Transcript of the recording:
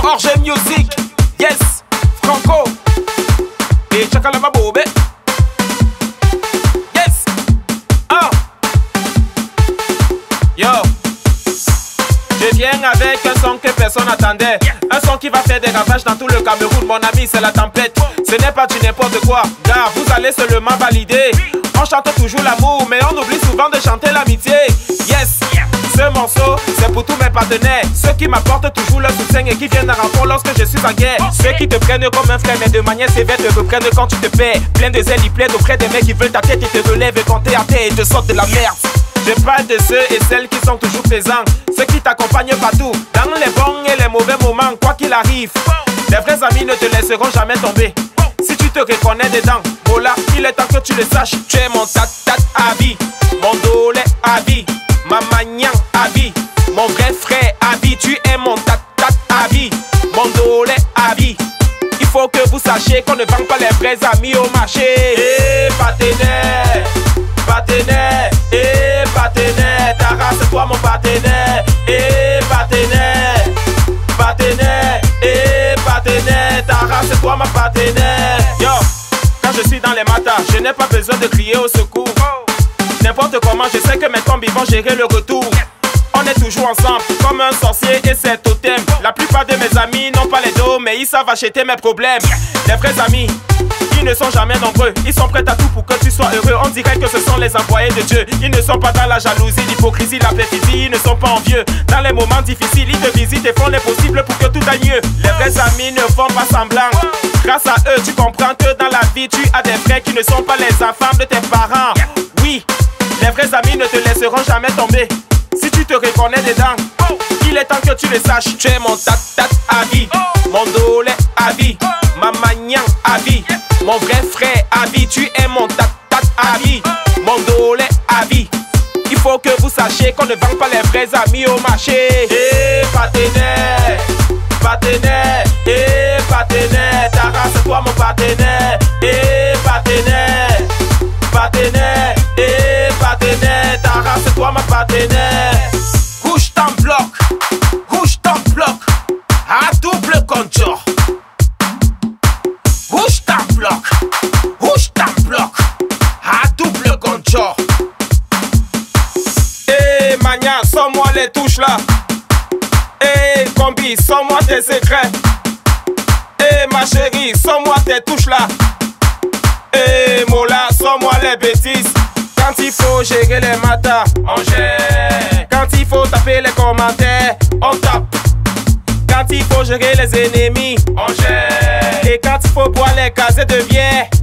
Orge Music, yes, Franco et Chakalama Bobe. Yes, yo, je viens avec un son que personne n'attendait. Un son qui va faire des ravages dans tout le Cameroun. Mon ami, c'est la tempête. Ce n'est pas du n'importe quoi, car vous allez seulement valider. On chante toujours l'amour, mais on oublie souvent de chanter l'amitié. Yes, ce morceau, c'est pour tous mes partenaires, ceux qui m'apportent toujours leur soutien et qui viennent à renfort lorsque je suis en guerre. Ceux qui te prennent comme un frère, mais de manière sévère te reprennent quand tu te perds. Plein de zèle, ils plaident auprès des mecs qui veulent ta tête et te relèvent quand t'es à terre et te sortent de la merde. Je parle de ceux et celles qui sont toujours présents, ceux qui t'accompagnent partout, dans les bons et les mauvais moments, quoi qu'il arrive. Les vrais amis ne te laisseront jamais tomber. Si tu te reconnais dedans, voilà, il est temps que tu le saches. Tu es mon tat-tat à vie, mon dolé à vie, ma magnan à vie, mon vrai frère à vie. Tu es mon tat-tat à vie, mon dolé à vie. Il faut que vous sachiez qu'on ne vend pas les vrais amis au marché. Eh, partenaire, partenaire, eh, partenaire, ta race c'est toi mon partenaire. Eh, partenaire, partenaire, eh, partenaire, ta race c'est toi ma partenaire. Yo, quand je suis dans les matins, je n'ai pas besoin de crier au secours. N'importe comment, je sais que mes tombes vont gérer le retour. On est toujours ensemble, comme un sorcier et ses totems. La plupart de mes amis n'ont pas les dos, mais ils savent acheter mes problèmes. Les vrais amis, ils ne sont jamais nombreux. Ils sont prêts à tout pour que tu sois heureux. On dirait que ce sont les envoyés de Dieu. Ils ne sont pas dans la jalousie, l'hypocrisie, la perfidie. Ils ne sont pas envieux. Dans les moments difficiles, ils te visitent et font les possibles pour que tout aille mieux. Les vrais amis ne font pas semblant. Grâce à eux, tu comprends que dans la vie, tu as des frères qui ne sont pas les enfants de tes parents. Oui, les vrais amis ne te laisseront jamais tomber. Si tu te reconnais dedans, il est temps que tu le saches. Tu es mon tat-tat à vie, mon dolé à vie, ma magnan à vie, mon vrai frère à vie. Tu es mon tat-tat à vie, mon dolé à vie. Il faut que vous sachiez qu'on ne vend pas les vrais amis au marché. Eh, partenaire, partenaire, eh, partenaire, ta race c'est toi mon partenaire. Eh, partenaire, partenaire, eh, partenaire, ta race c'est toi ma partenaire. Rouge t'en bloc, à double contour. Rouge t'en bloc, à double contour. Eh Mania, sors-moi les touches là. Eh Combi, sors-moi tes secrets. Eh ma chérie, sors-moi tes touches là. Eh Mola, sors-moi les bêtises. Quand il faut gérer les matins, on gère. Quand il faut taper les commentaires, on tape. Quand il faut gérer les ennemis, on gère. Et quand il faut boire les cassettes de bière,